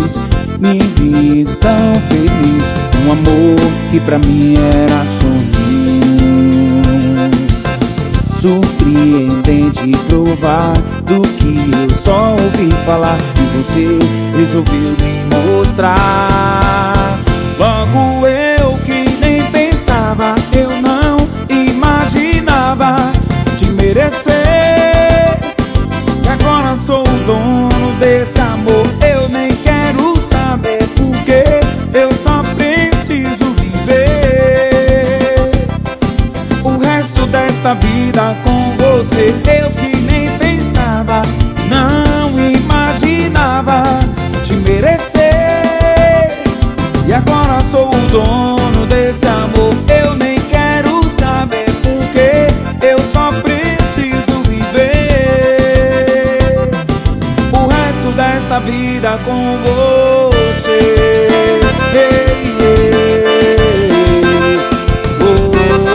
me vi tão feliz. Um amor que pra mim era sonho, surpreendente provar do que eu só ouvi falar. E você resolveu me mostrar. Logo eu que nem pensava, eu não imaginava te merecer. E agora sou o dono desse amor. Eu nem quero saber porque eu só preciso viver o resto desta vida com você. Eu que nem pensava, não imaginava te merecer. E agora sou o dono desse amor. Eu nem quero saber porque eu só preciso viver o resto desta vida com você. Hey, hey. Oh,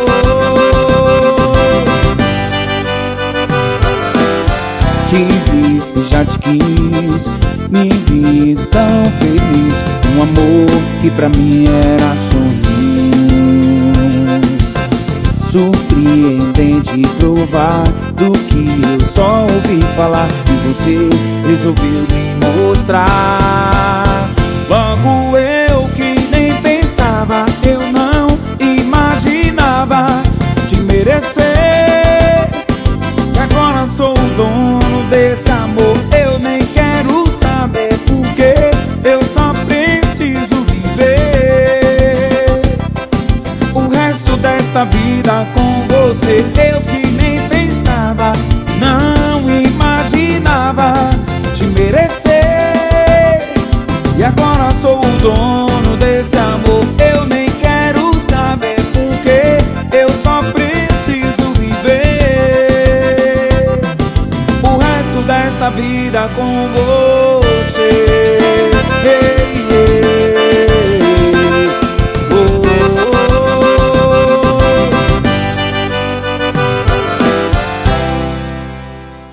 oh. Te vi e já te quis, me vi tão feliz. Um amor que pra mim era sonho, surpreendente provar do que eu só ouvi falar. E você resolveu me mostrar. Logo eu que nem pensava, eu não imaginava te merecer. E agora sou o dono desse amor. Eu nem quero saber porque eu só preciso viver o resto desta vida com você. Eu que nem pensava, não imaginava te merecer. E agora sou o dono desse amor.